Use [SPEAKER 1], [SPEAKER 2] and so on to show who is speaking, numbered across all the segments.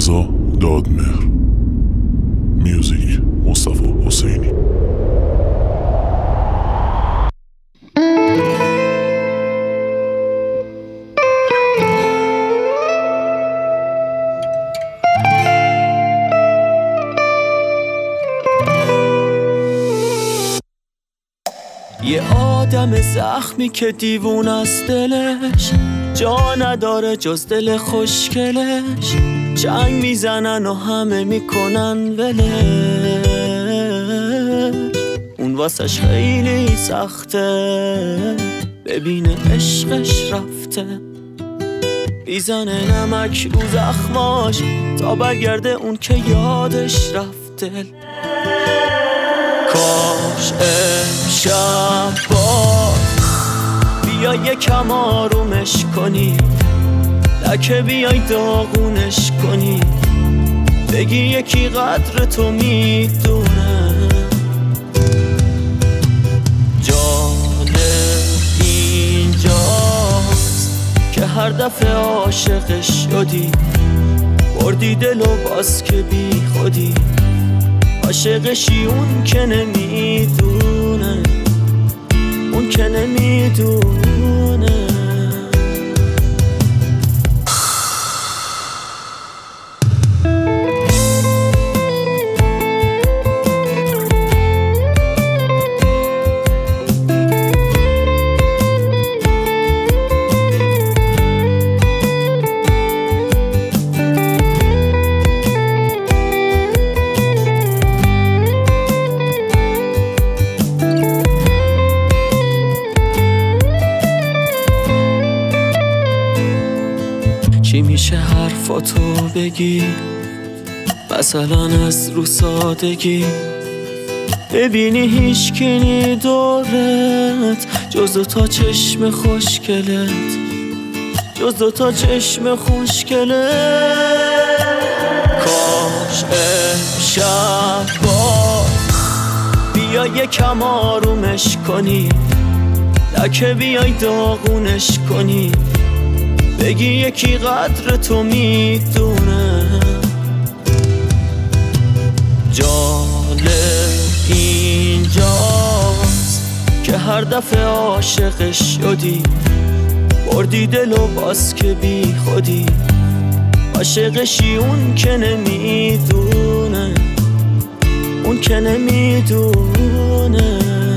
[SPEAKER 1] رضا دادمهر. میوزیک مصطفی حسینی.
[SPEAKER 2] یه آدم زخمی که دیوون از دلش جا نداره جز دل خوشگلش، چنگ میزنن و همه میکنن ولش، اون واسش خیلی سخته، ببینه عشقش رفته، میزنه نمک رو زخماش تا برگرده اون که یادش رفته. کاش امشب بیا یکم آرومش کنی، لکه بیای داغونش کنی، بگی یکی قدر تو میدونه. جالب اینجاست که هر دفعه عاشقش شدی، بردی دل و باز که بی خودی، عاشقشی اون که نمیدونه، اون که نمیدونه. چی میشه حرفاتو بگی، مثلا از رو سادگی، ببینی هیچ کی نی دورت جز دوتا چشم خوشگلت، جز دوتا چشم خوشگلت. کاش امشب بیا یکم آرومش کنی، لکه بیای داغونش کنی، بگی یکی قدر تو میدونه. جالب اینجاست که هر دفعه عاشقش شدی، بردی دل و باز که بی خودی، عاشقشی اون که نمیدونه، اون که نمیدونه.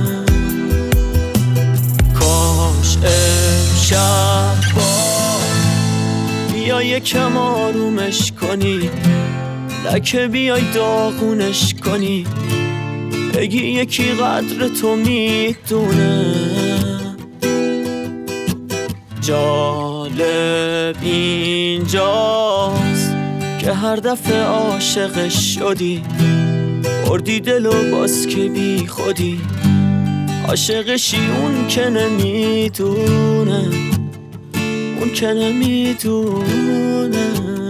[SPEAKER 2] کاش امشب بیا یکم آرومش کنی، لکه بیای داغونش کنی، بگی یکی قدر تو میدونه. جالب اینجاست که هر دفعه عاشقش شدی، بردی دل و باز که بی خودی، عاشقشی اون که نمیدونه، اون که نمیدونه.